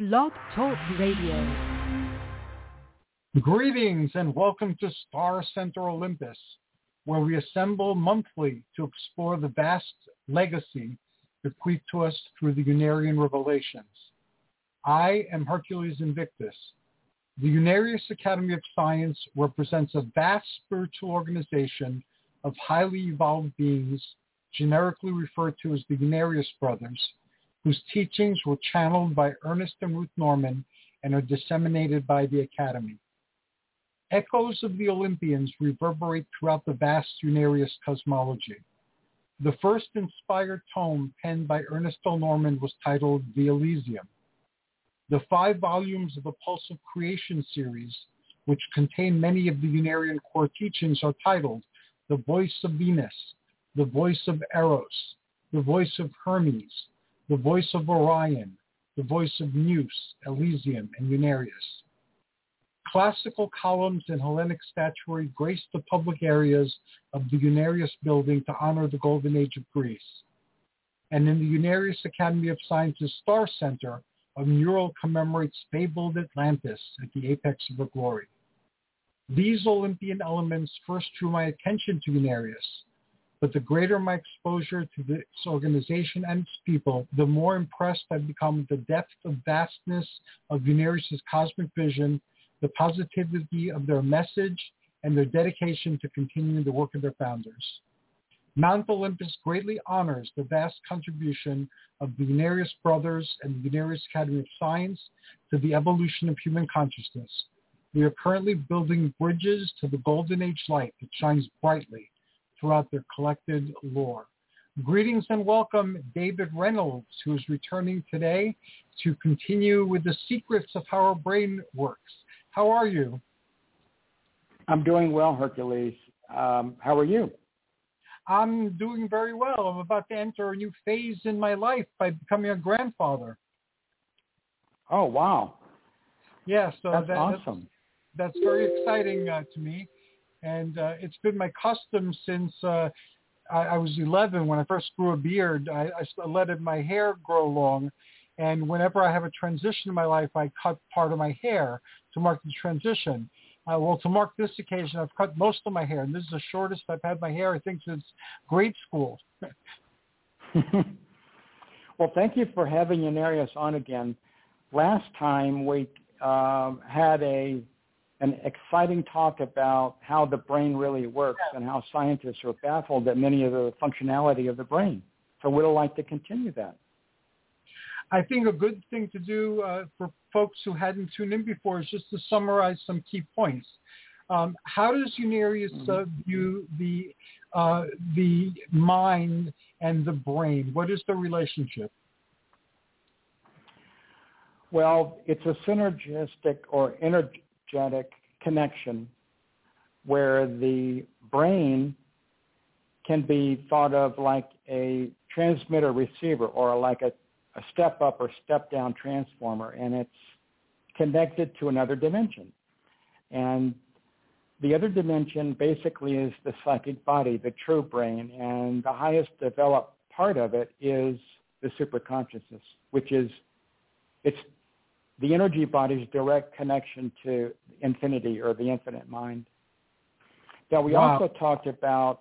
Blog Talk Radio. Greetings and welcome to Star Center Olympus, where we assemble monthly to explore the vast legacy bequeathed to us through the Unarian revelations. I am Hercules Invictus. The Unarius Academy of Science represents a vast spiritual organization of highly evolved beings, generically referred to as the Unarius Brothers, whose teachings were channeled by Ernest and Ruth Norman and are disseminated by the Academy. Echoes of the Olympians reverberate throughout the vast Unarius cosmology. The first inspired tome penned by Ernest L. Norman was titled The Elysium. The 5 volumes of the Pulse of Creation series, which contain many of the Unarian core teachings, are titled The Voice of Venus, The Voice of Eros, The Voice of Hermes, The Voice of Orion, The Voice of Muse, Elysium, and Unarius. Classical columns in Hellenic statuary grace the public areas of the Unarius building to honor the Golden Age of Greece. And in the Unarius Academy of Sciences Star Center, a mural commemorates fabled Atlantis at the apex of her glory. These Olympian elements first drew my attention to Unarius, but the greater my exposure to this organization and its people, the more impressed I've become with the depth of vastness of Unarius' cosmic vision, the positivity of their message, and their dedication to continuing the work of their founders. Mount Olympus greatly honors the vast contribution of the Unarius Brothers and the Unarius Academy of Science to the evolution of human consciousness. We are currently building bridges to the Golden Age light that shines brightly throughout their collected lore. Greetings and welcome David Reynolds, who is returning today to continue with the secrets of how our brain works. How are you? I'm doing well, Hercules. How are you? I'm doing very well. I'm about to enter a new phase in my life by becoming a grandfather. Oh, wow. Yeah, so that's awesome. That's very exciting to me. And it's been my custom since I was 11 when I first grew a beard. I let my hair grow long. And whenever I have a transition in my life, I cut part of my hair to mark the transition. Well, to mark this occasion, I've cut most of my hair. And this is the shortest I've had my hair, I think, since grade school. Well, thank you for having Unarius on again. Last time we had an exciting talk about how the brain really works and how scientists are baffled at many of the functionality of the brain. So we'd like to continue that. I think a good thing to do for folks who hadn't tuned in before is just to summarize some key points. How does Unarius view the mind and the brain? What is the relationship? Well, it's a synergistic or energetic connection where the brain can be thought of like a transmitter-receiver or like a step-up or step-down transformer, and it's connected to another dimension. And the other dimension basically is the psychic body, the true brain, and the highest developed part of it is the superconsciousness, which is it's the energy body's direct connection to infinity or the infinite mind. Now, we also talked about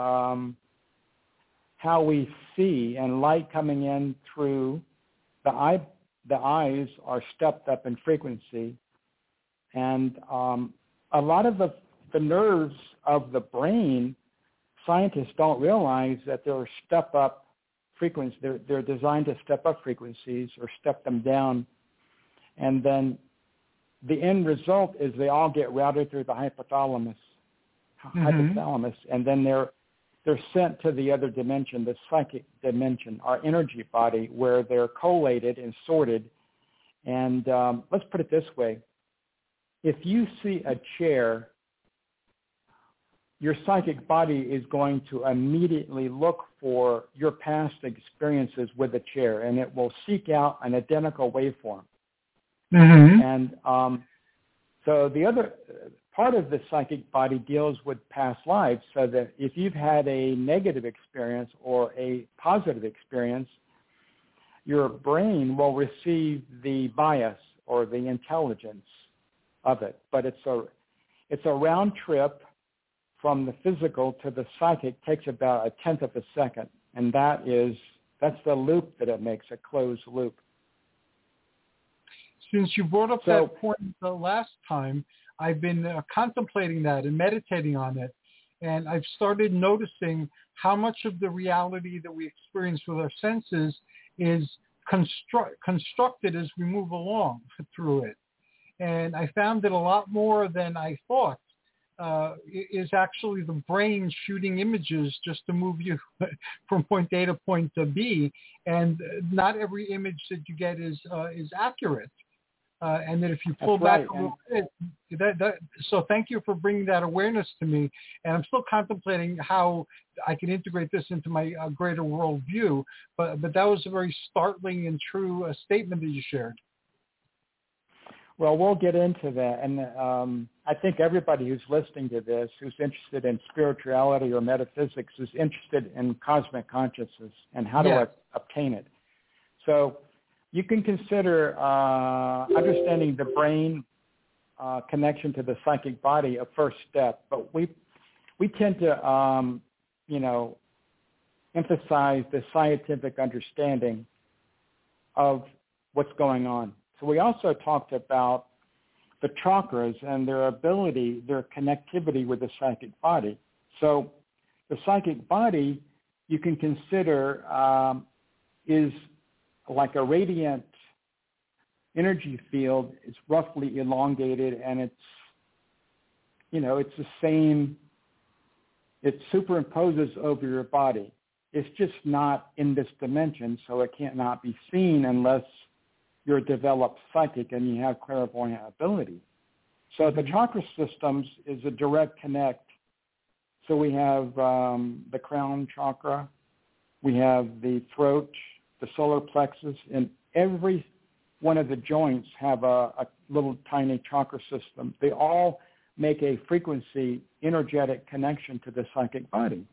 how we see and light coming in through the eyes are stepped up in frequency. And a lot of the nerves of the brain, scientists don't realize that they're step up frequencies. They're designed to step up frequencies or step them down. And then the end result is they all get routed through the hypothalamus, and then they're sent to the other dimension, the psychic dimension, our energy body, where they're collated and sorted. And let's put it this way. If you see a chair, your psychic body is going to immediately look for your past experiences with the chair, and it will seek out an identical waveform. And so the other part of the psychic body deals with past lives, so that if you've had a negative experience or a positive experience, your brain will receive the bias or the intelligence of it. But it's a round trip from the physical to the psychic, takes about a tenth of a second. And that's the loop that it makes, a closed loop. Since you brought up that point the last time, I've been contemplating that and meditating on it. And I've started noticing how much of the reality that we experience with our senses is constructed as we move along through it. And I found that a lot more than I thought is actually the brain shooting images just to move you from point A to point B. And not every image that you get is accurate. And that if you pull back a little bit, so thank you for bringing that awareness to me. And I'm still contemplating how I can integrate this into my greater worldview. But that was a very startling and true statement that you shared. Well, we'll get into that. And I think everybody who's listening to this, who's interested in spirituality or metaphysics, is interested in cosmic consciousness and how to obtain it. So you can consider understanding the brain connection to the psychic body a first step, but we tend to, emphasize the scientific understanding of what's going on. So we also talked about the chakras and their ability, their connectivity with the psychic body. So the psychic body, you can consider, is like a radiant energy field. It's roughly elongated, and it's the same. It superimposes over your body. It's just not in this dimension, so it can't not be seen unless you're a developed psychic and you have clairvoyant ability. So the chakra systems is a direct connect. So we have the crown chakra, we have the throat, the solar plexus, and every one of the joints have a little tiny chakra system. They all make a frequency, energetic connection to the psychic body.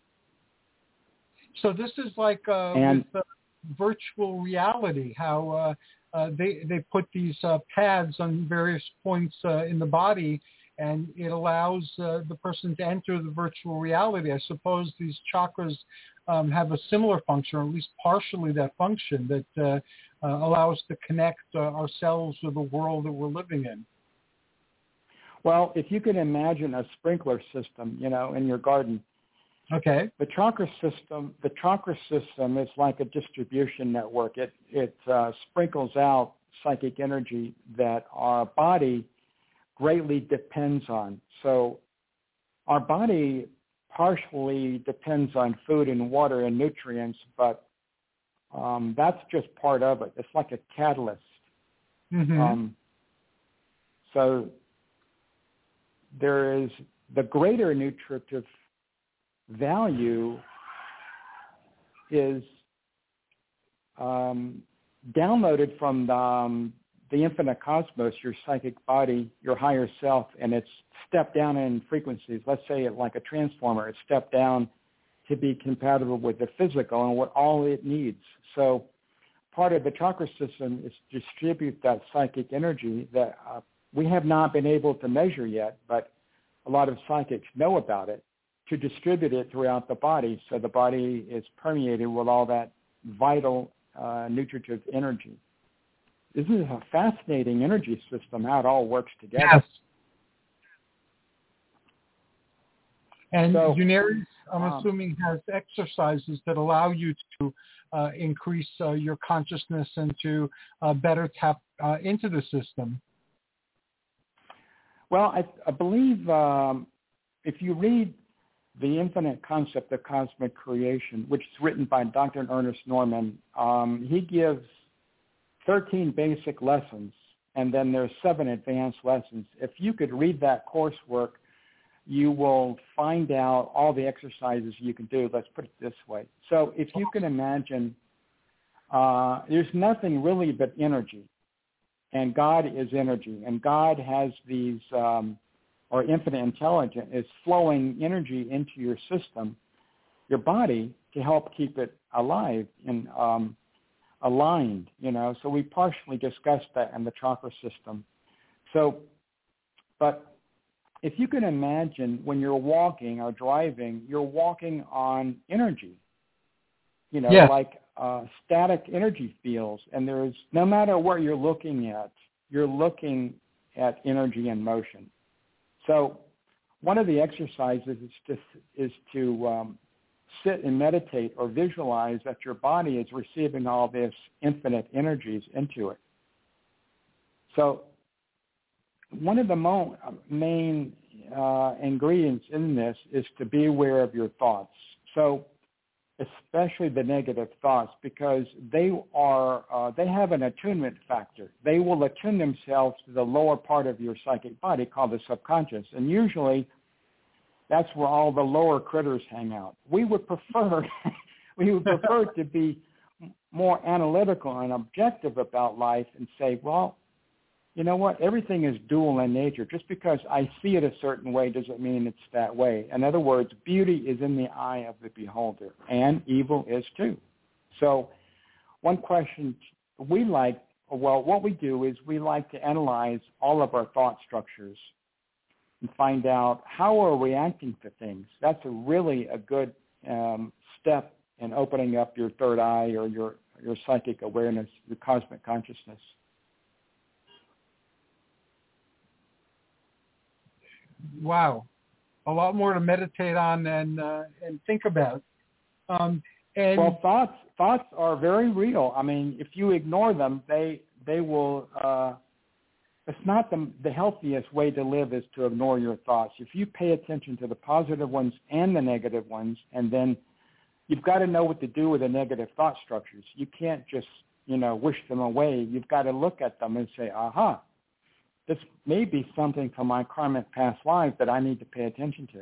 So this is like with virtual reality, how they put these pads on various points in the body, and it allows the person to enter the virtual reality. I suppose these chakras have a similar function, or at least partially that function, that allow us to connect ourselves with the world that we're living in. Well, if you can imagine a sprinkler system, in your garden. Okay. The chakra system is like a distribution network. It sprinkles out psychic energy that our body greatly depends on. So our body partially depends on food and water and nutrients, but that's just part of it. It's like a catalyst. Mm-hmm. So there is the greater nutritive value is downloaded from the infinite cosmos, your psychic body, your higher self, and it's stepped down in frequencies. Let's say it like a transformer. It's stepped down to be compatible with the physical and what all it needs. So part of the chakra system is to distribute that psychic energy that we have not been able to measure yet, but a lot of psychics know about it, to distribute it throughout the body so the body is permeated with all that vital nutritive energy. This is a fascinating energy system, how it all works together. Yes. And Unarius, I'm assuming, has exercises that allow you to increase your consciousness and to better tap into the system. Well, I believe if you read The Infinite Concept of Cosmic Creation, which is written by Dr. Ernest Norman, he gives 13 basic lessons, and then there's 7 advanced lessons. If you could read that coursework, you will find out all the exercises you can do. Let's put it this way. So if you can imagine, there's nothing really but energy, and God is energy, and God has these, or infinite intelligence is flowing energy into your system, your body, to help keep it alive. And aligned, So we partially discussed that in the chakra system. So, but if you can imagine when you're walking or driving, you're walking on energy, Yes. like static energy fields. And there's, no matter what you're looking at energy in motion. So one of the exercises is to sit and meditate or visualize that your body is receiving all this infinite energies into it. So one of the main ingredients in this is to be aware of your thoughts. So especially the negative thoughts, because they have an attunement factor. They will attune themselves to the lower part of your psychic body called the subconscious. And usually that's where all the lower critters hang out. We would prefer to be more analytical and objective about life and say, well, you know what? Everything is dual in nature. Just because I see it a certain way doesn't mean it's that way. In other words, beauty is in the eye of the beholder, and evil is too. So one question what we do is we like to analyze all of our thought structures and find out how we're reacting to things. That's really a good step in opening up your third eye or your psychic awareness, your cosmic consciousness. Wow, a lot more to meditate on and think about. Well, thoughts are very real. I mean, if you ignore them, they will. It's not the healthiest way to live is to ignore your thoughts. If you pay attention to the positive ones and the negative ones, and then you've got to know what to do with the negative thought structures. You can't just wish them away. You've got to look at them and say, aha. This may be something from my karmic past life that I need to pay attention to.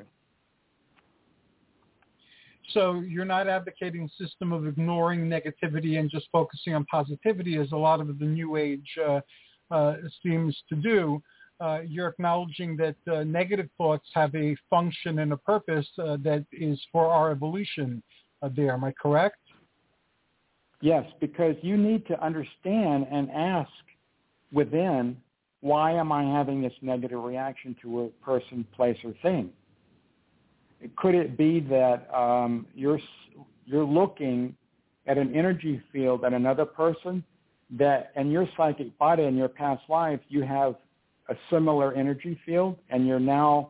So you're not advocating a system of ignoring negativity and just focusing on positivity, as a lot of the New Age seems to do. You're acknowledging that negative thoughts have a function and a purpose that is for our evolution there. Am I correct? Yes, because you need to understand and ask within, why am I having this negative reaction to a person, place, or thing? Could it be that you're looking at an energy field at another person that in your psychic body in your past life you have a similar energy field, and you're now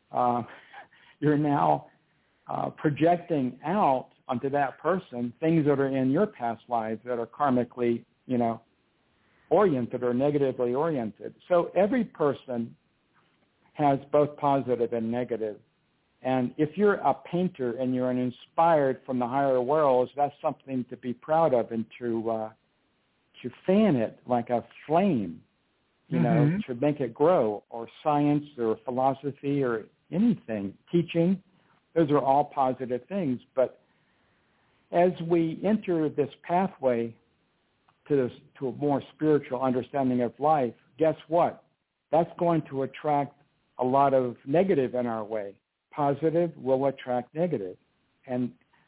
projecting out onto that person things that are in your past lives that are karmically, oriented or negatively oriented. So every person has both positive and negative. And if you're a painter and you're inspired from the higher worlds, that's something to be proud of and to fan it like a flame, to make it grow, or science or philosophy or anything, teaching. Those are all positive things. But as we enter this pathway to a more spiritual understanding of life, guess what? That's going to attract a lot of negative in our way. Positive will attract negative. And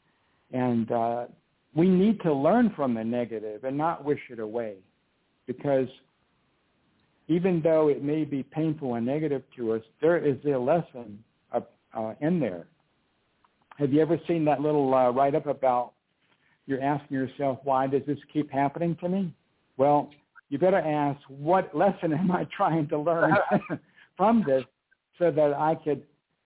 we need to learn from the negative and not wish it away, because even though it may be painful and negative to us, there is a lesson in there. Have you ever seen that little write-up about you're asking yourself, why does this keep happening to me? Well, you better ask, what lesson am I trying to learn from this so that I could,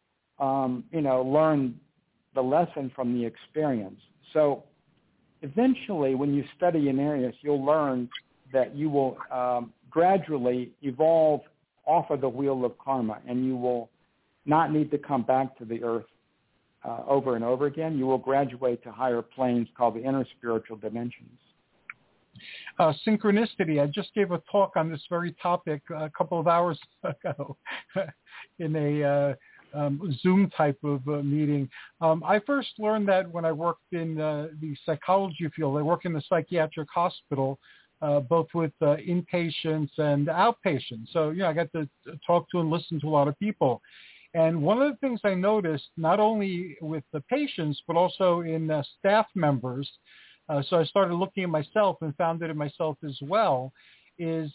learn the lesson from the experience. So eventually, when you study Unarius, you'll learn that you will gradually evolve off of the wheel of karma, and you will not need to come back to the earth over and over again. You will graduate to higher planes called the inner spiritual dimensions. Synchronicity. I just gave a talk on this very topic a couple of hours ago in a Zoom type of meeting. I first learned that when I worked in the psychology field. I work in the psychiatric hospital, both with inpatients and outpatients. So, I got to talk to and listen to a lot of people. And one of the things I noticed, not only with the patients, but also in staff members, So I started looking at myself and found it in myself as well, is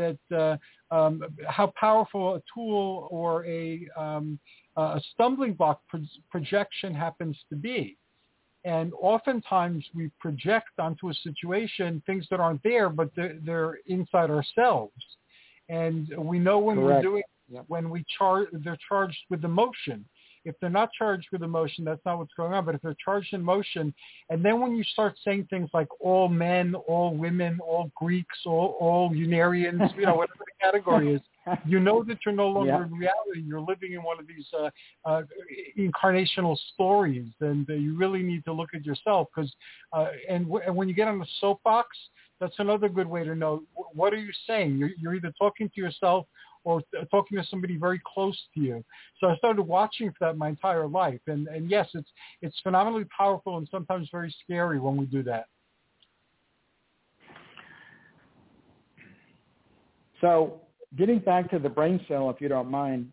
how powerful a tool or a stumbling block projection happens to be. And oftentimes we project onto a situation things that aren't there, but they're inside ourselves. And we know when Correct. we're doing, Yep. when they're charged with emotion. If they're not charged with emotion, that's not what's going on. But if they're charged in emotion, and then when you start saying things like all men, all women, all Greeks, all Unarians, whatever the category is, you know that you're no longer in reality. You're living in one of these incarnational stories, and you really need to look at yourself. Because and when you get on the soapbox, that's another good way to know what are you saying. You're either talking to yourself or talking to somebody very close to you. So I started watching for that my entire life. And yes, it's phenomenally powerful and sometimes very scary when we do that. So getting back to the brain cell, if you don't mind,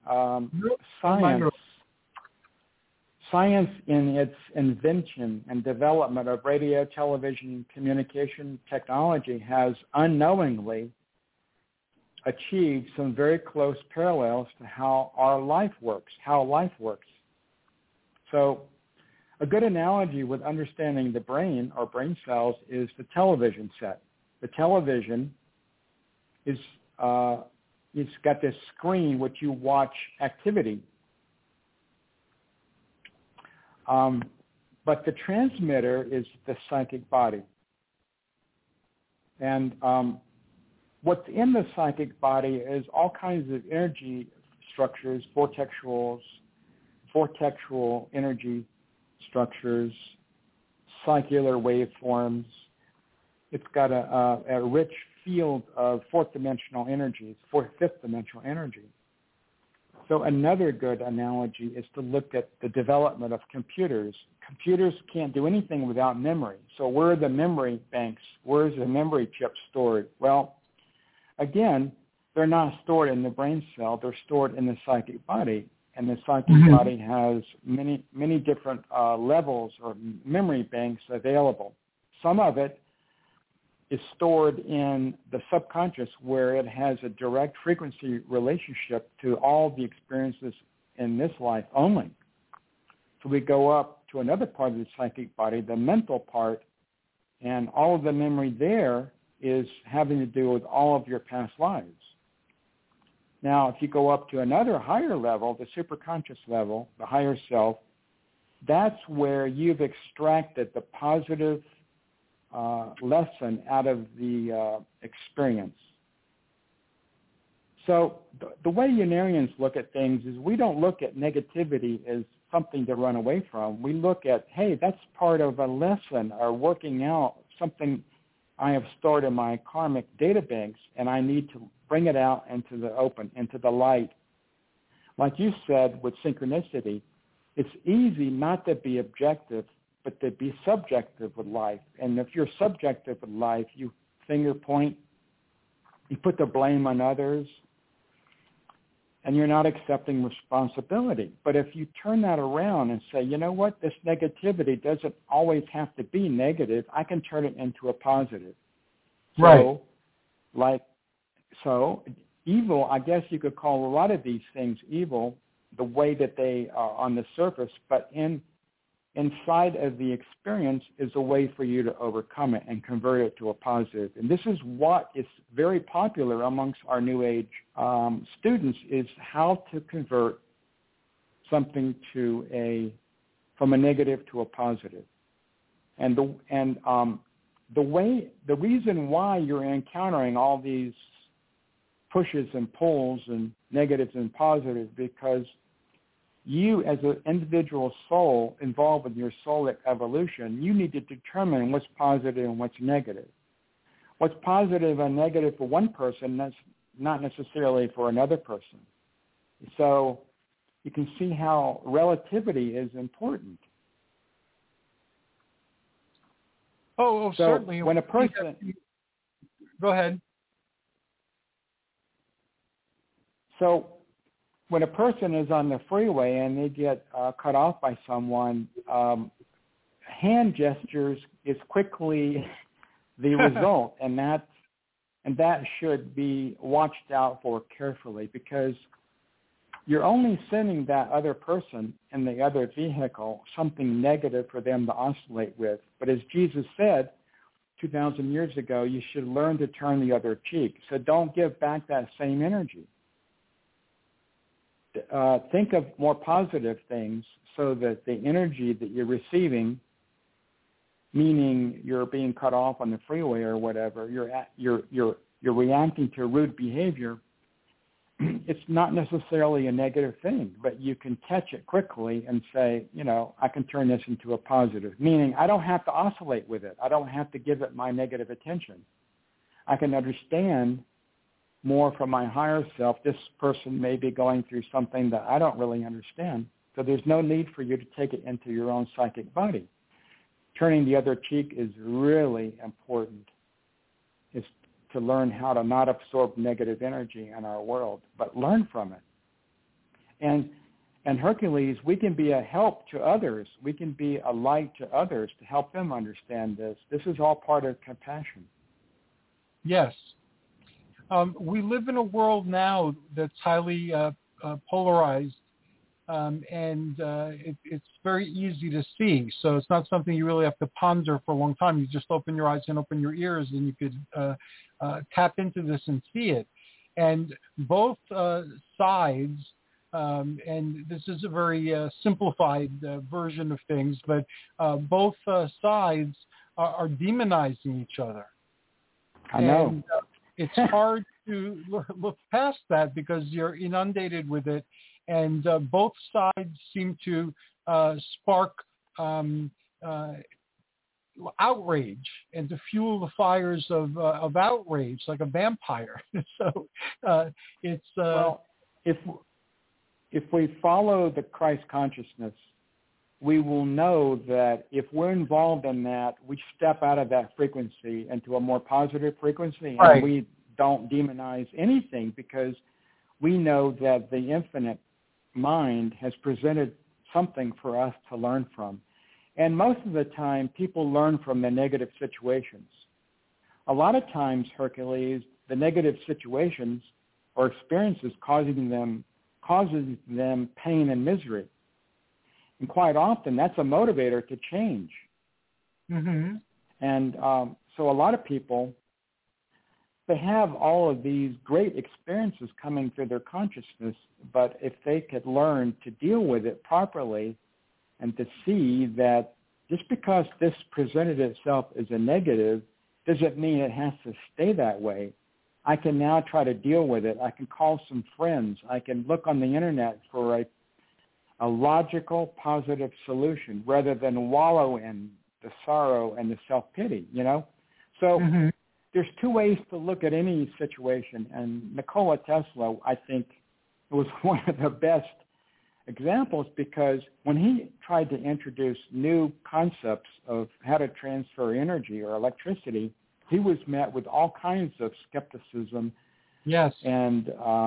science in its invention and development of radio, television, communication technology has unknowingly achieved some very close parallels to how life works. So a good analogy with understanding the brain or brain cells is the television set. The television is it's got this screen which you watch activity. But the transmitter is the psychic body. And what's in the psychic body is all kinds of energy structures, vortexual energy structures, circular waveforms. It's got a rich field of fifth dimensional energy. So another good analogy is to look at the development of computers. Computers can't do anything without memory. So where are the memory banks? Where is the memory chip stored? Well, again, they're not stored in the brain cell. They're stored in the psychic body. And the psychic body has many different levels or memory banks available. Some of it is stored in the subconscious, where it has a direct frequency relationship to all the experiences in this life only. So we go up to another part of the psychic body, the mental part, and all of the memory there is having to do with all of your past lives. Now, if you go up to another higher level, the superconscious level, the higher self, that's where you've extracted the positive lesson out of the experience. So the way Unarians look at things is we don't look at negativity as something to run away from. We look at, hey, that's part of a lesson or working out something I have stored in my karmic databanks, and I need to bring it out into the open, into the light. Like you said with synchronicity, it's easy not to be objective, but to be subjective with life. And if you're subjective with life, you finger point, you put the blame on others, and you're not accepting responsibility. But if you turn that around and say, you know what, this negativity doesn't always have to be negative, I can turn it into a positive. Right. So evil, I guess you could call a lot of these things evil, the way that they are on the surface, but inside of the experience is a way for you to overcome it and convert it to a positive. And this is what is very popular amongst our New Age students, is how to convert something from a negative to a positive. And the reason why you're encountering all these pushes and pulls and negatives and positives, because you as an individual soul involved with your soulic evolution, you need to determine what's positive and what's negative. What's positive and negative for one person, that's not necessarily for another person. So you can see how relativity is important. Oh, so certainly. When a person... Go ahead. So when a person is on the freeway and they get cut off by someone, hand gestures is quickly the result, and that should be watched out for carefully, because you're only sending that other person in the other vehicle something negative for them to oscillate with. But as Jesus said 2,000 years ago, you should learn to turn the other cheek. So don't give back that same energy. Think of more positive things so that the energy that you're receiving, meaning you're being cut off on the freeway or whatever, you're reacting to rude behavior, it's not necessarily a negative thing, but you can catch it quickly and say, I can turn this into a positive, meaning I don't have to oscillate with it. I don't have to give it my negative attention. I can understand more from my higher self. This person may be going through something that I don't really understand, so there's no need for you to take it into your own psychic body. Turning the other cheek is really important. It's to learn how to not absorb negative energy in our world, but learn from it. And Hercules, we can be a help to others. We can be a light to others to help them understand this. This is all part of compassion. Yes. We live in a world now that's highly polarized, and it's very easy to see. So it's not something you really have to ponder for a long time. You just open your eyes and open your ears, and you could tap into this and see it. And both sides, and this is a very simplified version of things, but both sides are demonizing each other. I know. And, it's hard to look past that because you're inundated with it, and both sides seem to spark outrage and to fuel the fires of outrage like a vampire. So it's well, if we follow the Christ consciousness, we will know that if we're involved in that, we step out of that frequency into a more positive frequency, right. And we don't demonize anything because we know that the infinite mind has presented something for us to learn from. And most of the time, people learn from the negative situations. A lot of times, Hercules, the negative situations or experiences causes them pain and misery. And quite often, that's a motivator to change. Mm-hmm. And so a lot of people, they have all of these great experiences coming through their consciousness, but if they could learn to deal with it properly and to see that just because this presented itself as a negative doesn't mean it has to stay that way. I can now try to deal with it. I can call some friends. I can look on the internet for a logical, positive solution rather than wallow in the sorrow and the self-pity, So mm-hmm. There's two ways to look at any situation, and Nikola Tesla, I think, was one of the best examples because when he tried to introduce new concepts of how to transfer energy or electricity, he was met with all kinds of skepticism. Yes. And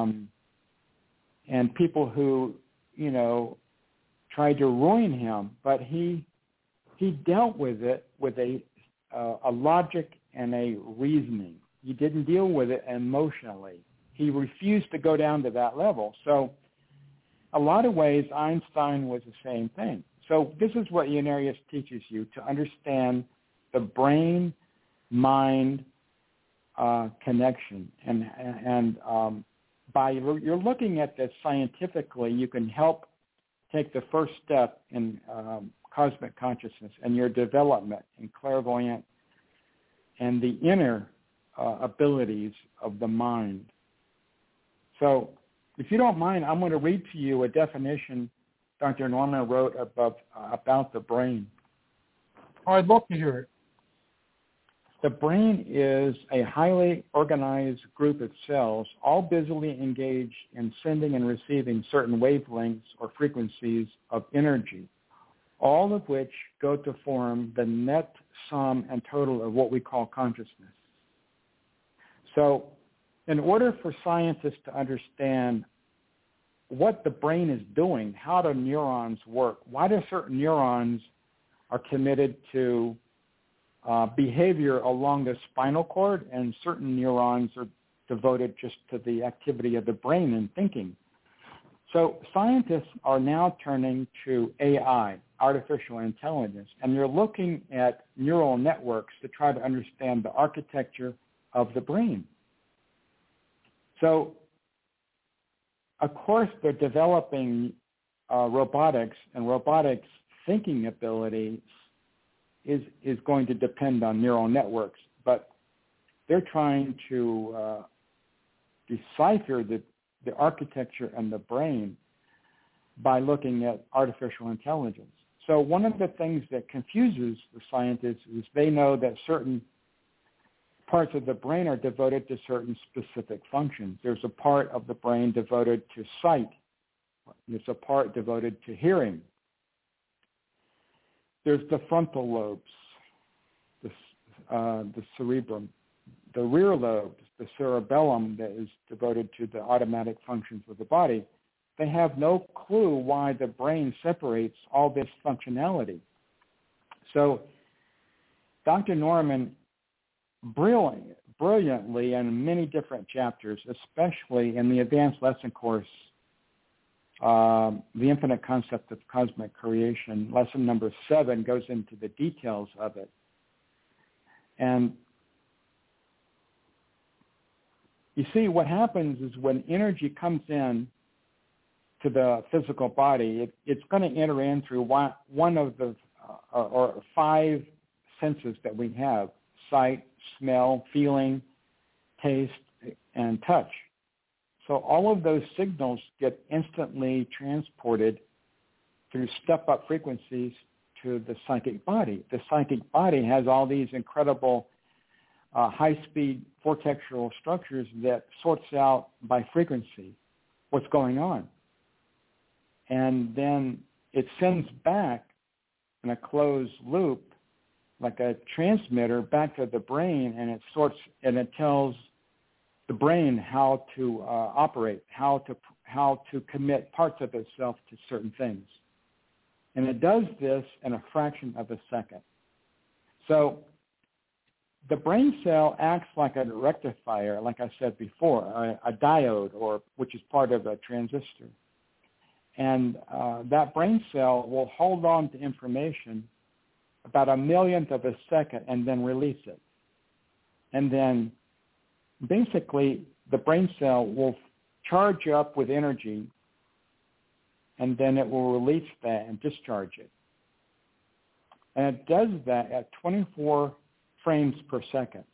people who, tried to ruin him, but he dealt with it with a logic and a reasoning. He didn't deal with it emotionally. He refused to go down to that level. So a lot of ways, Einstein was the same thing. So this is what Unarius teaches you, to understand the brain-mind connection. And by you're looking at this scientifically, you can help take the first step in cosmic consciousness and your development in clairvoyant and the inner abilities of the mind. So if you don't mind, I'm going to read to you a definition Dr. Norman wrote about the brain. Oh, I'd love to hear it. The brain is a highly organized group of cells, all busily engaged in sending and receiving certain wavelengths or frequencies of energy, all of which go to form the net sum and total of what we call consciousness. So in order for scientists to understand what the brain is doing, how do neurons work, why do certain neurons are committed to behavior along the spinal cord, and certain neurons are devoted just to the activity of the brain and thinking. So scientists are now turning to AI, artificial intelligence, and they're looking at neural networks to try to understand the architecture of the brain. So, of course, they're developing robotics, and robotics thinking abilities is going to depend on neural networks, but they're trying to decipher the architecture and the brain by looking at artificial intelligence. So one of the things that confuses the scientists is they know that certain parts of the brain are devoted to certain specific functions. There's a part of the brain devoted to sight. There's a part devoted to hearing. There's the frontal lobes, the cerebrum, the rear lobes, the cerebellum that is devoted to the automatic functions of the body. They have no clue why the brain separates all this functionality. So Dr. Norman brilliantly in many different chapters, especially in the advanced lesson course, The Infinite Concept of Cosmic Creation, lesson number 7 goes into the details of it. And you see, what happens is when energy comes in to the physical body, it's going to enter in through one of the or 5 senses that we have: sight, smell, feeling, taste, and touch. So all of those signals get instantly transported through step-up frequencies to the psychic body. The psychic body has all these incredible high-speed vortexual structures that sorts out by frequency what's going on. And then it sends back in a closed loop, like a transmitter, back to the brain, and it sorts and it tells the brain how to operate, how to commit parts of itself to certain things. And it does this in a fraction of a second. So the brain cell acts like a rectifier, like I said before, a diode, which is part of a transistor. And that brain cell will hold on to information about a millionth of a second and then release it. And then basically the brain cell will charge up with energy, and then it will release that and discharge it. And it does that at 24 frames per second.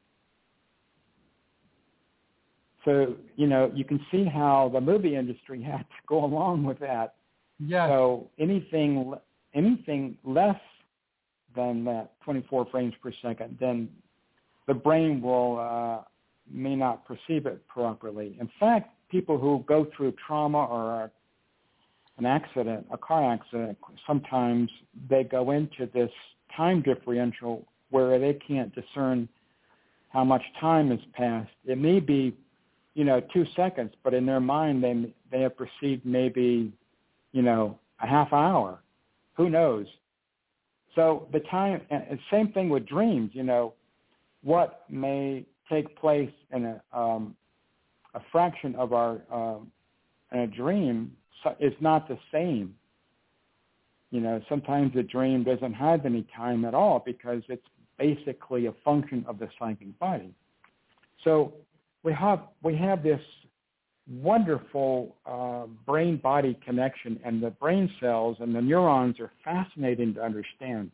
So, you can see how the movie industry had to go along with that. Yes. So anything less than that 24 frames per second, then the brain will may not perceive it properly. In fact, people who go through trauma or an accident, a car accident, sometimes they go into this time differential where they can't discern how much time has passed. It may be 2 seconds, but in their mind, they have perceived maybe, a half hour. Who knows? So the time, and same thing with dreams, what may take place in a fraction of our, in a dream is not the same. Sometimes a dream doesn't have any time at all because it's basically a function of the psychic body. So we have this wonderful brain-body connection, and the brain cells and the neurons are fascinating to understand.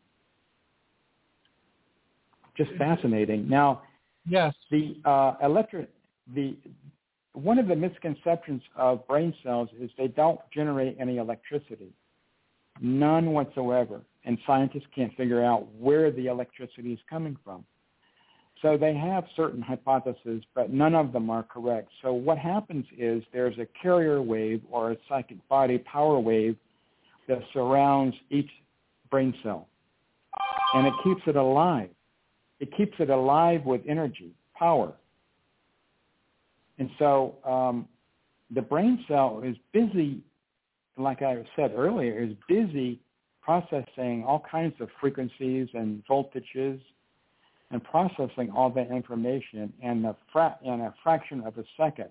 Just fascinating. Now, yes, one of the misconceptions of brain cells is they don't generate any electricity, none whatsoever, and scientists can't figure out where the electricity is coming from. So they have certain hypotheses, but none of them are correct. So what happens is there's a carrier wave or a psychic body power wave that surrounds each brain cell, and it keeps it alive. It keeps it alive with energy, power. And so the brain cell is busy, like I said earlier, is busy processing all kinds of frequencies and voltages and processing all that information in a fraction of a second.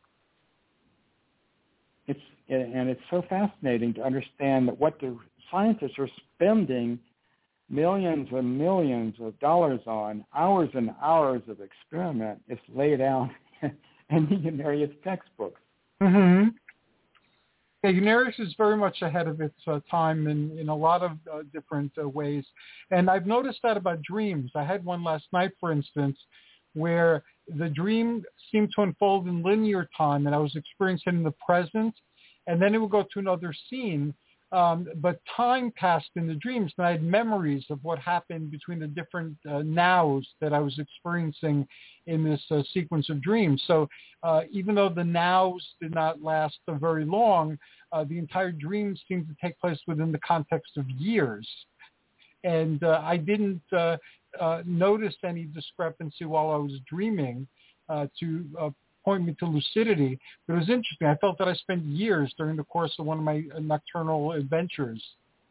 It's so fascinating to understand that what the scientists are spending millions and millions of dollars on, hours and hours of experiment, is laid out in the Unarius textbooks. Mm-hmm. Yeah, Unarius is very much ahead of its time in a lot of different ways. And I've noticed that about dreams. I had one last night, for instance, where the dream seemed to unfold in linear time, and I was experiencing in the present, and then it would go to another scene. But time passed in the dreams, and I had memories of what happened between the different nows that I was experiencing in this sequence of dreams. So even though the nows did not last very long, the entire dream seemed to take place within the context of years. And I didn't notice any discrepancy while I was dreaming to point me to lucidity, but it was interesting. I felt that I spent years during the course of one of my nocturnal adventures.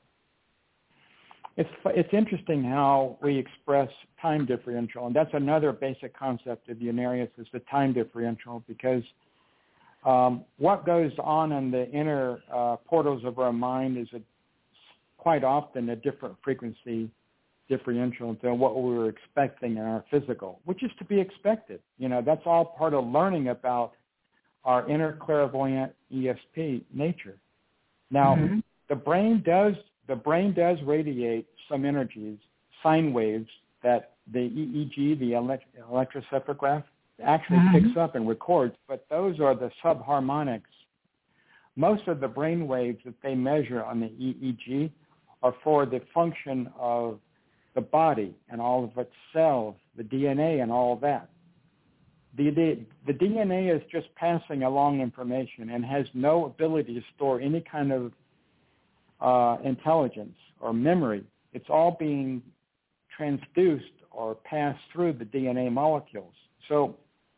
It's interesting how we express time differential, and that's another basic concept of Unarius is the time differential, because what goes on in the inner portals of our mind is quite often a different frequency differential than what we were expecting in our physical, which is to be expected. You know, that's all part of learning about our inner clairvoyant ESP nature. Now, the brain does radiate some energies, sine waves, that the EEG, the electroencephalograph, actually picks up and records, but those are the subharmonics. Most of the brain waves that they measure on the EEG are for the function of the body and all of its cells, the DNA and all of that. The DNA is just passing along information and has no ability to store any kind of intelligence or memory. It's all being transduced or passed through the DNA molecules. So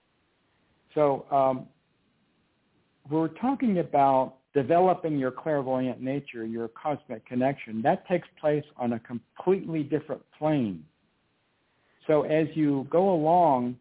we're talking about developing your clairvoyant nature, your cosmic connection. That takes place on a completely different plane. So as you go along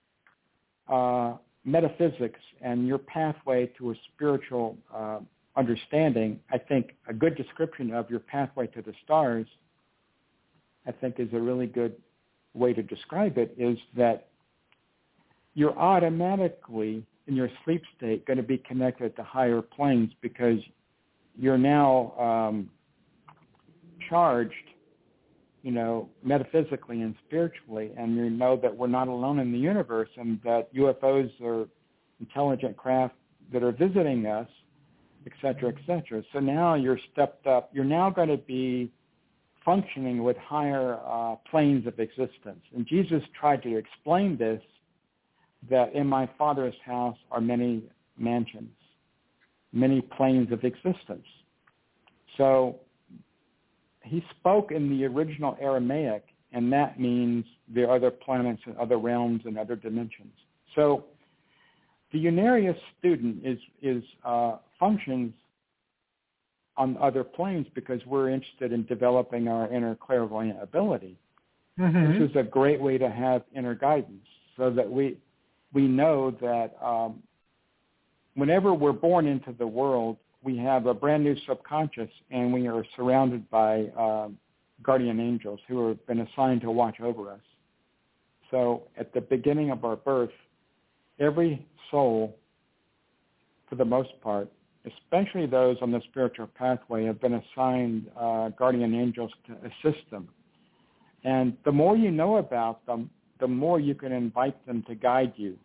metaphysics and your pathway to a spiritual understanding, I think a good description of your pathway to the stars, I think is a really good way to describe it, is that you're automatically in your sleep state going to be connected to higher planes because you're now charged, you know, metaphysically and spiritually, and you know that we're not alone in the universe and that UFOs are intelligent craft that are visiting us, et cetera, et cetera. So now you're stepped up. You're now going to be functioning with higher planes of existence. And Jesus tried to explain this, that in my Father's house are many mansions, many planes of existence. So he spoke in the original Aramaic, and that means there are other planets and other realms and other dimensions. So the Unarius student is functions on other planes because we're interested in developing our inner clairvoyant ability. This is a great way to have inner guidance so that we know that whenever we're born into the world, we have a brand new subconscious, and we are surrounded by guardian angels who have been assigned to watch over us. So at the beginning of our birth, every soul, for the most part, especially those on the spiritual pathway, have been assigned guardian angels to assist them. And the more you know about them, the more you can invite them to guide you.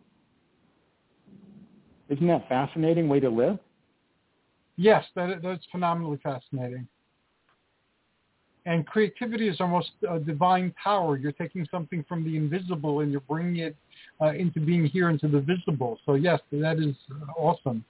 Isn't that a fascinating way to live? Yes, that's phenomenally fascinating. And creativity is almost a divine power. You're taking something from the invisible and you're bringing it into being here into the visible. So yes, that is awesome.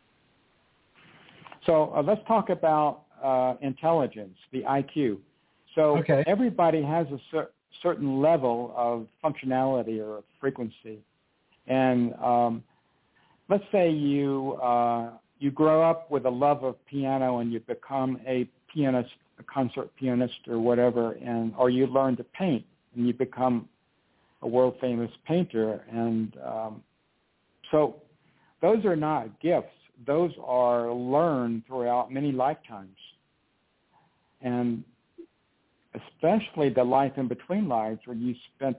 So let's talk about intelligence, the IQ. So everybody has a certain level of functionality or frequency. And let's say you grow up with a love of piano and you become a a concert pianist or whatever, or you learn to paint and you become a world famous painter. And so those are not gifts. Those are learned throughout many lifetimes. And especially the life in between lives where you spent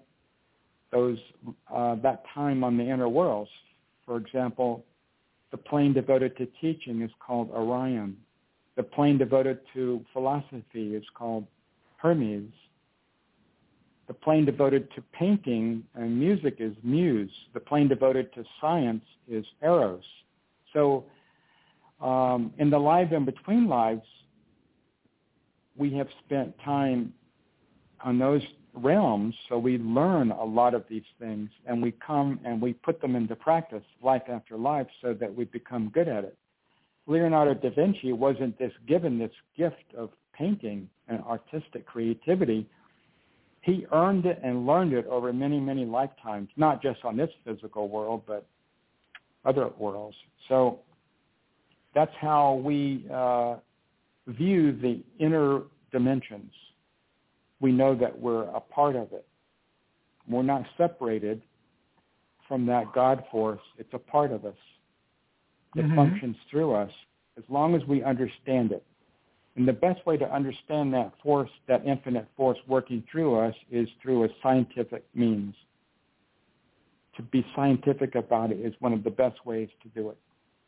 that time on the inner worlds. For example, the plane devoted to teaching is called Orion. The plane devoted to philosophy is called Hermes. The plane devoted to painting and music is Muse. The plane devoted to science is Eros. So in the life in between lives, we have spent time on those realms, so we learn a lot of these things, and we come and we put them into practice life after life so that we become good at it. Leonardo da Vinci wasn't given this gift of painting and artistic creativity. He earned it and learned it over many, many lifetimes, not just on this physical world, but other worlds. So that's how we view the inner dimensions. We know that we're a part of it. We're not separated from that God force. It's a part of us. It functions through us as long as we understand it. And the best way to understand that force, that infinite force working through us, is through a scientific means. To be scientific about it is one of the best ways to do it.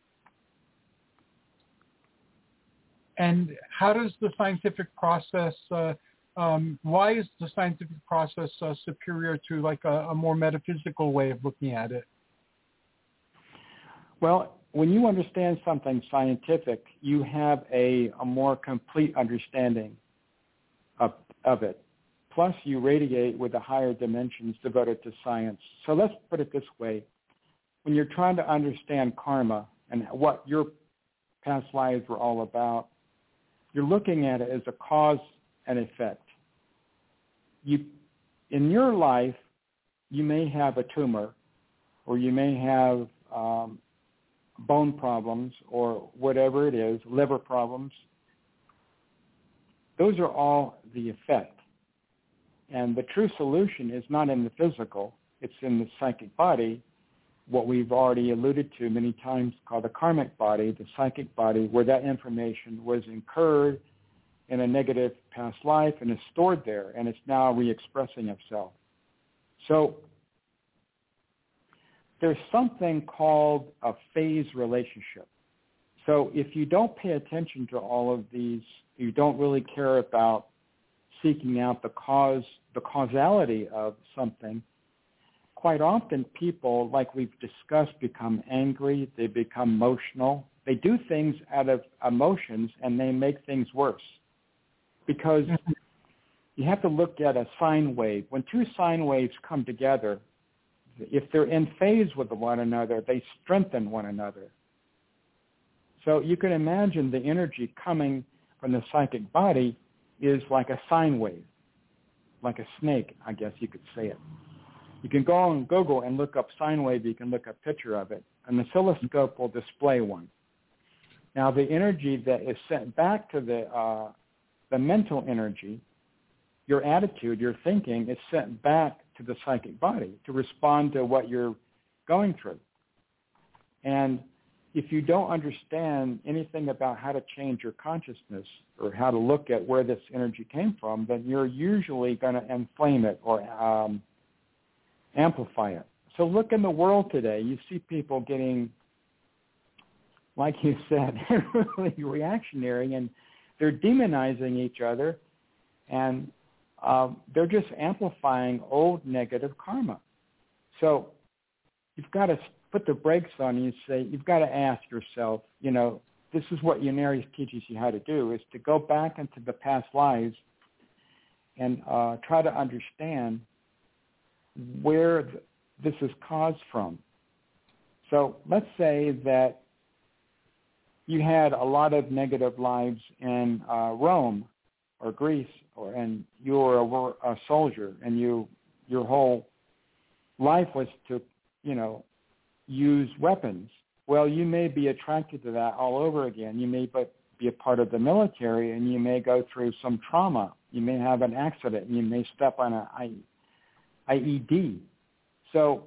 And how does the scientific process, why is the scientific process superior to like a more metaphysical way of looking at it? Well, when you understand something scientific, you have a more complete understanding of it. Plus, you radiate with the higher dimensions devoted to science. So let's put it this way. When you're trying to understand karma and what your past lives were all about, you're looking at it as a cause and effect. In your life, you may have a tumor, or you may have bone problems, or whatever it is, liver problems. Those are all the effect. And the true solution is not in the physical, it's in the psychic body, what we've already alluded to many times called the karmic body, the psychic body, where that information was incurred in a negative past life and is stored there, and it's now re-expressing itself. So there's something called a phase relationship. So if you don't pay attention to all of these, you don't really care about seeking out the causality of something, quite often people, like we've discussed, become angry, they become emotional. They do things out of emotions, and they make things worse. Because you have to look at a sine wave. When two sine waves come together, if they're in phase with one another, they strengthen one another. So you can imagine the energy coming from the psychic body is like a sine wave, like a snake, I guess you could say it. You can go on Google and look up sine wave. You can look up a picture of it. An oscilloscope will display one. Now, the energy that is sent back to the mental energy, your attitude, your thinking, is sent back to the psychic body to respond to what you're going through. And if you don't understand anything about how to change your consciousness or how to look at where this energy came from, then you're usually going to inflame it or amplify it. So look in the world today. You see people getting, like you said, really reactionary, and they're demonizing each other, and they're just amplifying old negative karma. So you've got to put the brakes on and you say, you've got to ask yourself, this is what Unarius teaches you how to do, is to go back into the past lives and try to understand where this is caused from. So let's say that you had a lot of negative lives in Rome or Greece, and you were a soldier, and your whole life was to, use weapons. Well, you may be attracted to that all over again. You may be a part of the military, and you may go through some trauma. You may have an accident. You may step on an IED. So,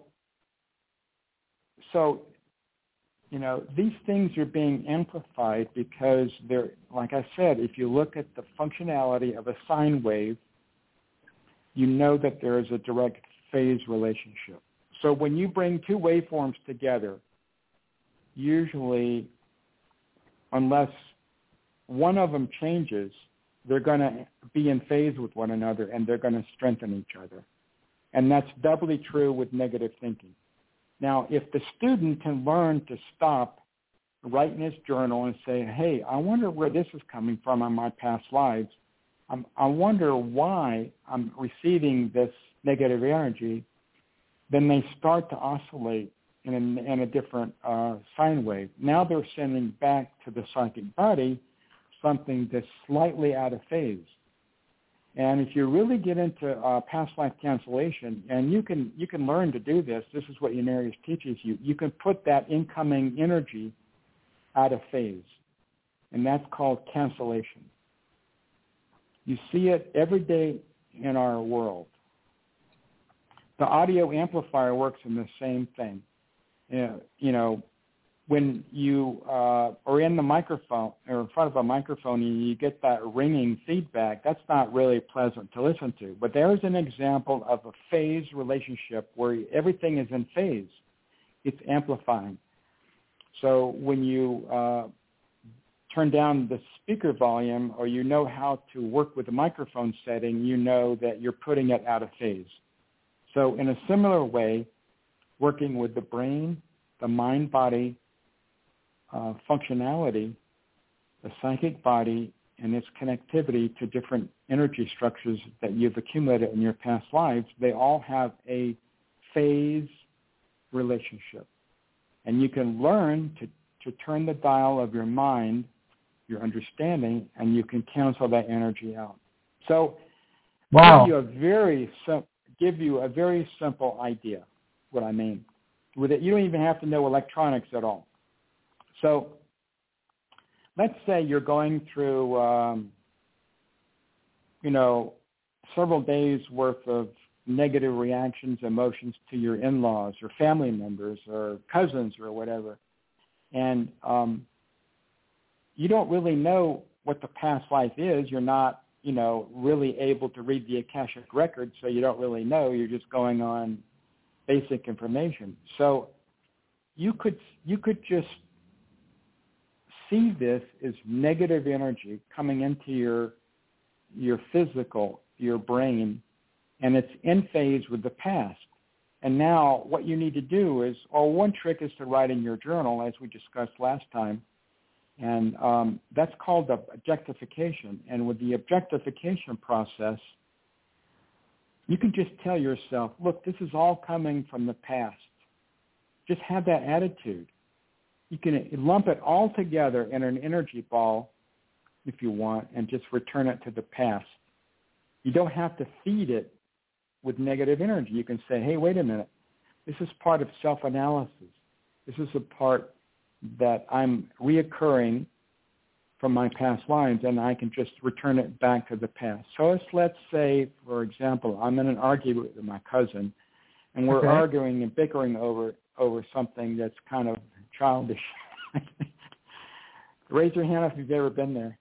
these things are being amplified because they're, like I said, if you look at the functionality of a sine wave, you know that there is a direct phase relationship. So when you bring two waveforms together, usually, unless one of them changes, they're going to be in phase with one another, and they're going to strengthen each other. And that's doubly true with negative thinking. Now, if the student can learn to stop, write in his journal and say, hey, I wonder where this is coming from on my past lives. I wonder why I'm receiving this negative energy. Then they start to oscillate in a different sine wave. Now they're sending back to the psychic body something that's slightly out of phase. And if you really get into past life cancellation, and you can learn to do this, this is what Unarius teaches you, you can put that incoming energy out of phase. And that's called cancellation. You see it every day in our world. The audio amplifier works in the same thing. When you are in the microphone or in front of a microphone and you get that ringing feedback, that's not really pleasant to listen to. But there's an example of a phase relationship where everything is in phase. It's amplifying. So when you turn down the speaker volume, or you know how to work with the microphone setting, you know that you're putting it out of phase. So in a similar way, working with the brain, the mind-body functionality, the psychic body, and its connectivity to different energy structures that you've accumulated in your past lives, they all have a phase relationship. And you can learn to turn the dial of your mind, your understanding, and you can cancel that energy out. So wow. give you a very simple idea, what I mean. With it, you don't even have to know electronics at all. So let's say you're going through, several days worth of negative reactions, emotions to your in-laws or family members or cousins or whatever. And you don't really know what the past life is. You're not, really able to read the Akashic record, so you don't really know. You're just going on basic information. So you could just see this as negative energy coming into your physical, your brain, and it's in phase with the past. And now what you need to do is, one trick is to write in your journal, as we discussed last time, and that's called objectification. And with the objectification process, you can just tell yourself, look, this is all coming from the past. Just have that attitude. You can lump it all together in an energy ball, if you want, and just return it to the past. You don't have to feed it with negative energy. You can say, hey, wait a minute. This is part of self-analysis. This is a part that I'm reoccurring from my past lives, and I can just return it back to the past. So let's say, for example, I'm in an argument with my cousin, and we're arguing and bickering over something that's kind of childish. Raise your hand if you've ever been there.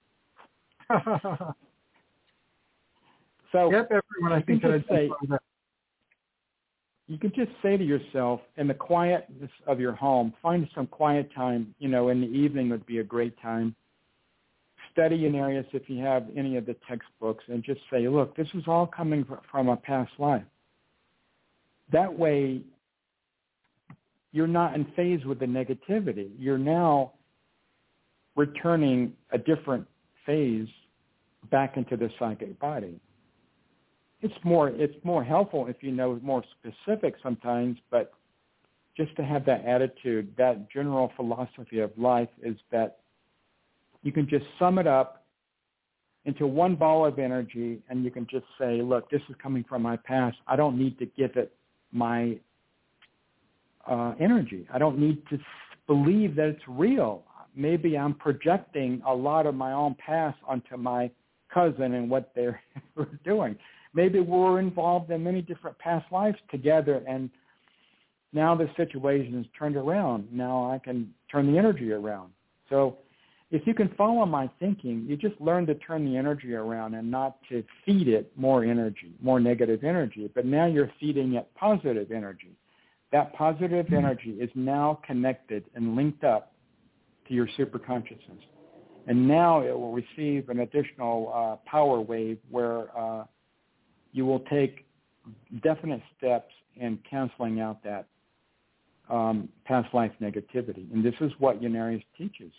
So yep, everyone, I think that you can just say to yourself, in the quietness of your home, find some quiet time, in the evening would be a great time. Study Unarius if you have any of the textbooks, and just say, look, this is all coming from a past life. That way, you're not in phase with the negativity. You're now returning a different phase back into the psychic body. It's more helpful if you know more specifics sometimes, but just to have that attitude, that general philosophy of life is that you can just sum it up into one ball of energy, and you can just say, look, this is coming from my past. I don't need to give it my energy. I don't need to believe that it's real. maybe I'm projecting a lot of my own past onto my cousin and what they're doing. Maybe we're involved in many different past lives together, and now the situation is turned around. Now I can turn the energy around. So if you can follow my thinking, you just learn to turn the energy around and not to feed it more energy, more negative energy. But now you're feeding it positive energy. That positive energy is now connected and linked up to your superconsciousness. And now it will receive an additional power wave where you will take definite steps in canceling out that past life negativity. And this is what Unarius teaches.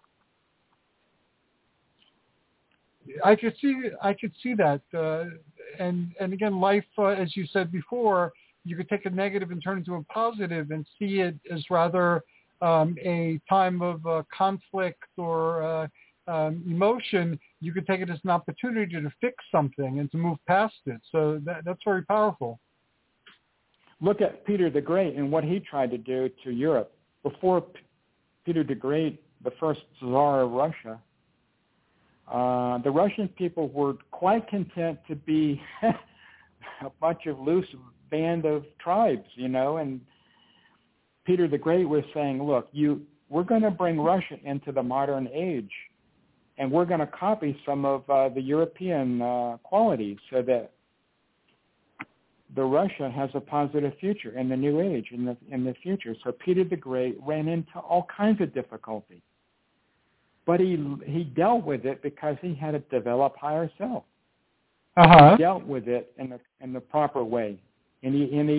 I could see that. And again, life, as you said before, you could take a negative and turn it into a positive and see it as rather a time of conflict or emotion. You could take it as an opportunity to fix something and to move past it. So that's very powerful. Look at Peter the Great and what he tried to do to Europe. Before Peter the Great, the first Tsar of Russia, the Russian people were quite content to be a bunch of loose band of tribes, and Peter the Great was saying, look, we're going to bring Russia into the modern age, and we're going to copy some of the European qualities so that the Russia has a positive future in the new age, in the future. So Peter the Great ran into all kinds of difficulty. But he dealt with it because he had to develop higher self. Uh-huh. He dealt with it in the proper way. And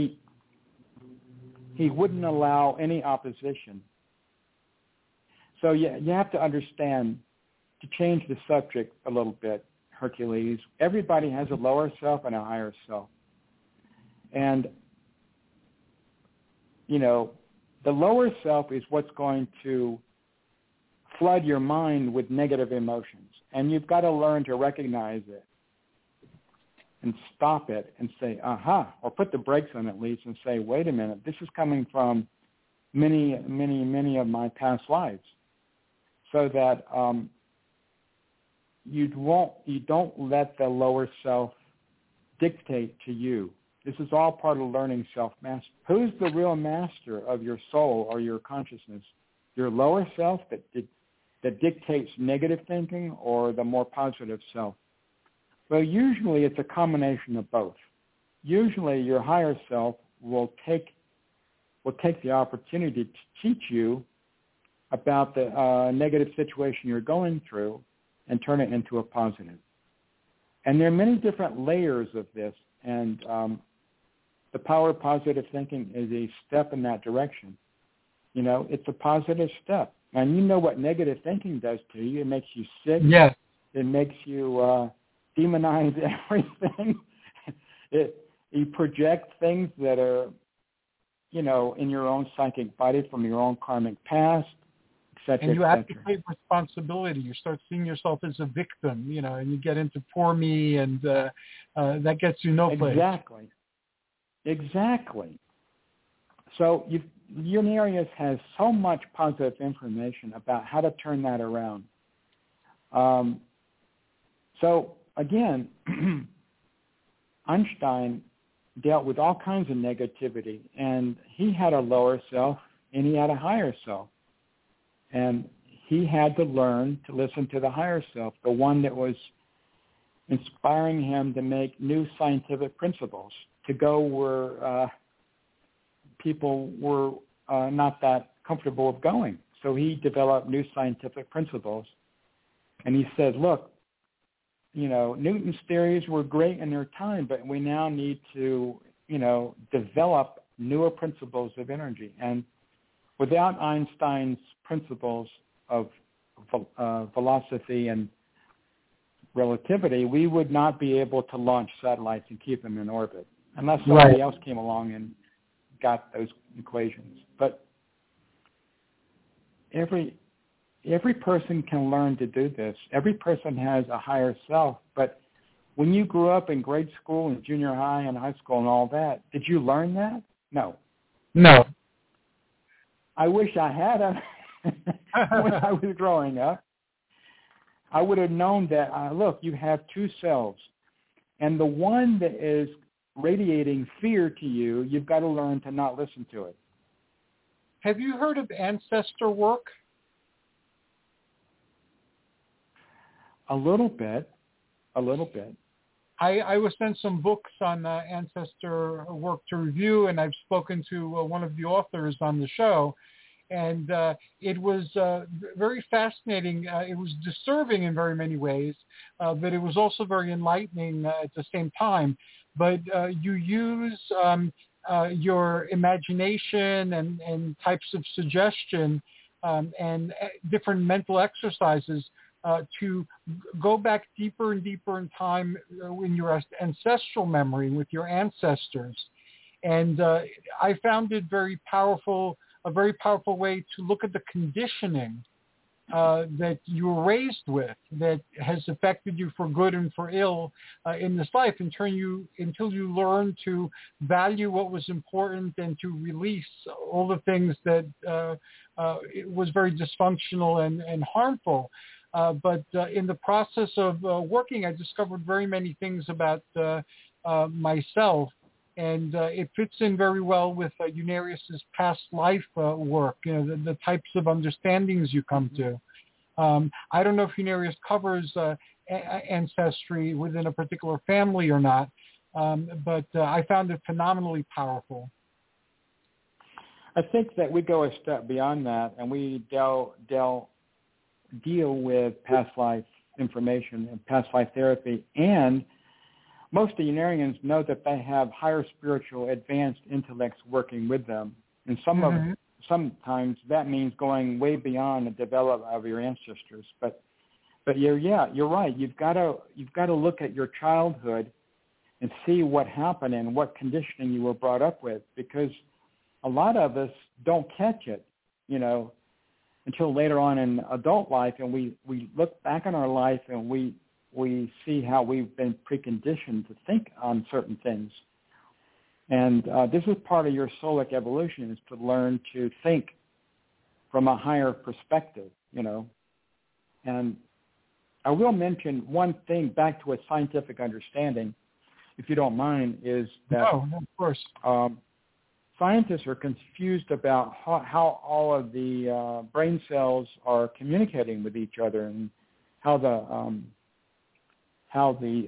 he wouldn't allow any opposition. So you have to understand, to change the subject a little bit, Hercules, everybody has a lower self and a higher self. And, the lower self is what's going to flood your mind with negative emotions. And you've got to learn to recognize it and stop it and say, aha, or put the brakes on at least and say, wait a minute, this is coming from many, many, many of my past lives. So that you don't let the lower self dictate to you. This is all part of learning self-mastery. Who's the real master of your soul or your consciousness? Your lower self that dictates negative thinking, or the more positive self? Well, usually it's a combination of both. Usually your higher self will take the opportunity to teach you about the negative situation you're going through and turn it into a positive. And there are many different layers of this, and the power of positive thinking is a step in that direction. It's a positive step. And you know what negative thinking does to you. It makes you sick. Yes. It makes you demonize everything. You project things that are, in your own psychic body from your own karmic past, etc. And you have to take responsibility. You start seeing yourself as a victim, and you get into poor me, and that gets you no place. Exactly. So Unarius has so much positive information about how to turn that around. So again, Einstein dealt with all kinds of negativity, and he had a lower self and he had a higher self. And he had to learn to listen to the higher self, the one that was inspiring him to make new scientific principles, to go where people were not that comfortable with going. So he developed new scientific principles. And he said, look, Newton's theories were great in their time, but we now need to, develop newer principles of energy. And without Einstein's principles of velocity and relativity, we would not be able to launch satellites and keep them in orbit unless somebody else came along and got those equations. But every person can learn to do this. Every person has a higher self. But when you grew up in grade school and junior high and high school and all that, did you learn that? No. No. I wish I had. when I was growing up, I would have known that, look, you have two selves. And the one that is radiating fear to you, you've got to learn to not listen to it. Have you heard of ancestor work? A little bit. I was sent some books on ancestor work to review, and I've spoken to one of the authors on the show, and it was very fascinating. It was disturbing in very many ways, but it was also very enlightening at the same time. But you use your imagination and types of suggestion and different mental exercises to go back deeper and deeper in time in your ancestral memory with your ancestors. And I found it very powerful, a very powerful way to look at the conditioning that you were raised with that has affected you for good and for ill in this life until you learn to value what was important and to release all the things that it was very dysfunctional and harmful. But in the process of working, I discovered very many things about myself, and it fits in very well with Unarius's past life work, the types of understandings you come to. I don't know if Unarius covers ancestry within a particular family or not, but I found it phenomenally powerful. I think that we go a step beyond that, and we deal with past life information and past life therapy, and most Unarians know that they have higher spiritual advanced intellects working with them, and sometimes that means going way beyond the development of your ancestors. But you're right. You've got to look at your childhood and see what happened and what conditioning you were brought up with, because a lot of us don't catch it, until later on in adult life, and we look back on our life and we see how we've been preconditioned to think on certain things. And this is part of your soulic evolution, is to learn to think from a higher perspective, And I will mention one thing back to a scientific understanding, if you don't mind, is that of course. Scientists are confused about how all of the brain cells are communicating with each other, and how the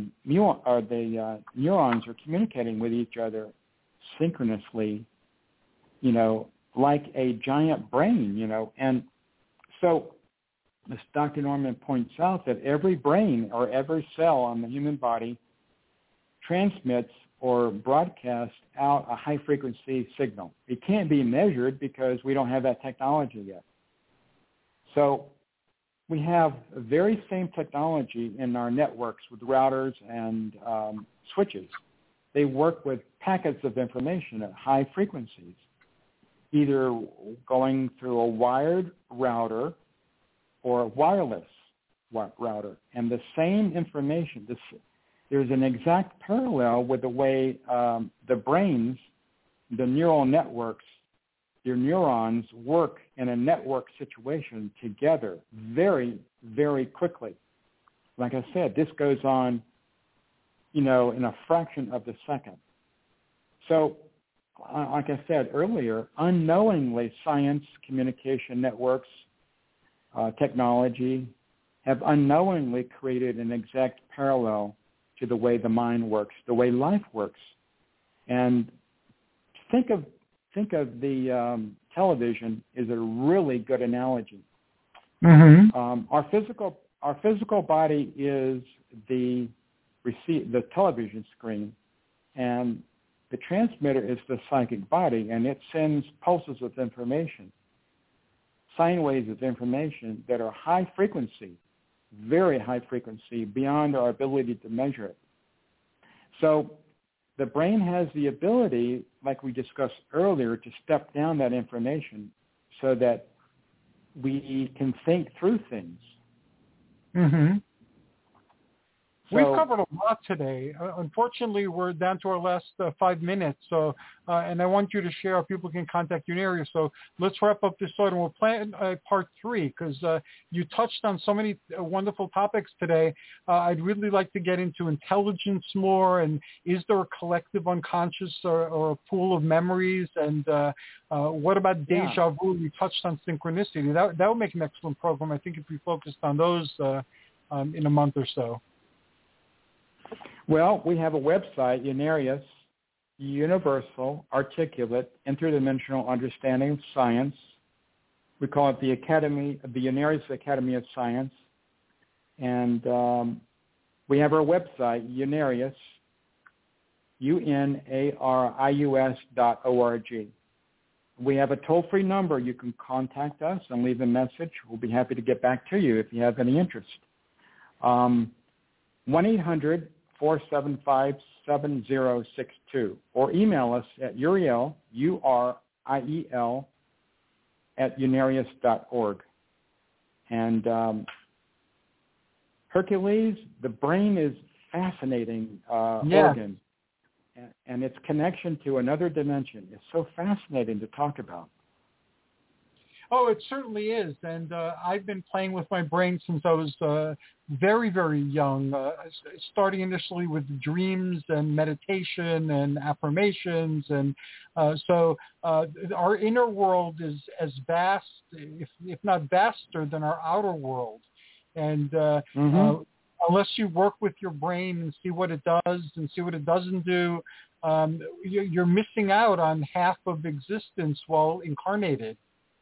neurons are communicating with each other synchronously, like a giant brain, And so, as Dr. Norman points out, that every brain or every cell on the human body transmits or broadcast out a high-frequency signal. It can't be measured because we don't have that technology yet. So we have the very same technology in our networks with routers and switches. They work with packets of information at high frequencies, either going through a wired router or a wireless router. And the same information, there's an exact parallel with the way the brains, the neural networks, your neurons work in a network situation together very, very quickly. Like I said, this goes on, in a fraction of the second. So, like I said earlier, unknowingly, science, communication networks, technology have unknowingly created an exact parallel to the way the mind works, the way life works. And think of the television is a really good analogy. Our physical body is the television screen, and the transmitter is the psychic body, and it sends pulses of information, sine waves of information that are high frequency, very high frequency, beyond our ability to measure it. So the brain has the ability, like we discussed earlier, to step down that information so that we can think through things. We've covered a lot today. Unfortunately, we're down to our last 5 minutes. So, and I want you to share how people can contact Unarius. So let's wrap up this thought, and we'll plan part 3 because you touched on so many wonderful topics today. I'd really like to get into intelligence more, and is there a collective unconscious or a pool of memories? And what about deja vu? We touched on synchronicity. That would make an excellent program, I think, if we focused on those in a month or so. Well, we have a website, Unarius, Universal, Articulate, Interdimensional Understanding of Science. We call it the Unarius Academy of Science. And we have our website, Unarius, UNARIUS.org. We have a toll-free number. You can contact us and leave a message. We'll be happy to get back to you if you have any interest. 1-800-475-7062, or email us at Uriel, URIEL, @unarius.org. And Hercules, the brain is fascinating organ, and its connection to another dimension is so fascinating to talk about. Oh, it certainly is. And I've been playing with my brain since I was very, very young, starting initially with dreams and meditation and affirmations. And so our inner world is as vast, if not vaster, than our outer world. And unless you work with your brain and see what it does and see what it doesn't do, you're missing out on half of existence while incarnated.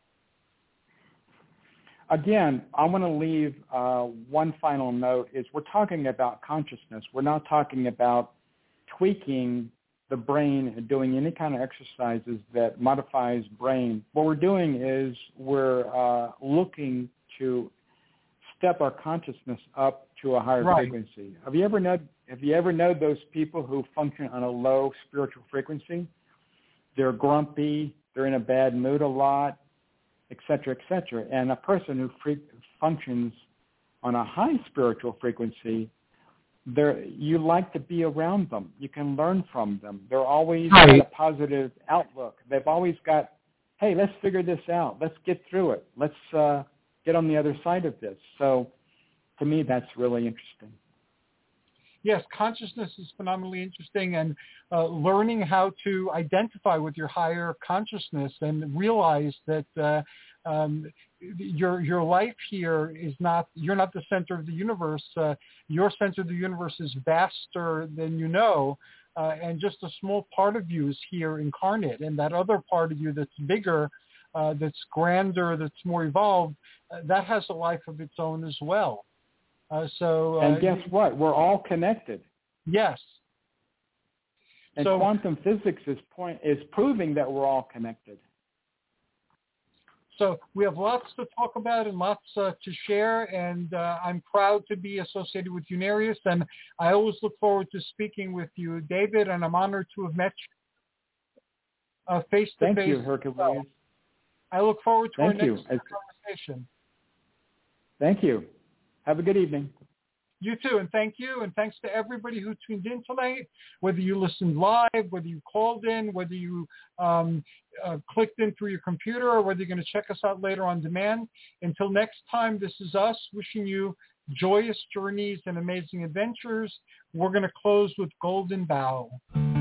Again, I want to leave one final note is we're talking about consciousness. We're not talking about tweaking the brain and doing any kind of exercises that modifies brain. What we're doing is we're looking to step our consciousness up to a higher frequency. Have you ever known those people who function on a low spiritual frequency? They're grumpy, they're in a bad mood a lot, et cetera, et cetera. And a person who functions on a high spiritual frequency, you like to be around them. You can learn from them. They're always got a positive outlook. They've always got, hey, let's figure this out. Let's get through it. Let's get on the other side of this. So to me, that's really interesting. Yes, consciousness is phenomenally interesting, and learning how to identify with your higher consciousness and realize that your life here is not, you're not the center of the universe. Your center of the universe is vaster than you know, and just a small part of you is here incarnate, and that other part of you that's bigger, that's grander, that's more evolved, that has a life of its own as well. And guess what? We're all connected. Yes. And quantum physics is proving that we're all connected. So we have lots to talk about and lots to share, and I'm proud to be associated with Unarius, and I always look forward to speaking with you, David, and I'm honored to have met you face-to-face. Thank you, Hercules. I look forward to our next conversation. Thank you. Have a good evening. You too, and thank you, and thanks to everybody who tuned in tonight, whether you listened live, whether you called in, whether you clicked in through your computer, or whether you're going to check us out later on demand. Until next time, this is us wishing you joyous journeys and amazing adventures. We're going to close with Golden Bough.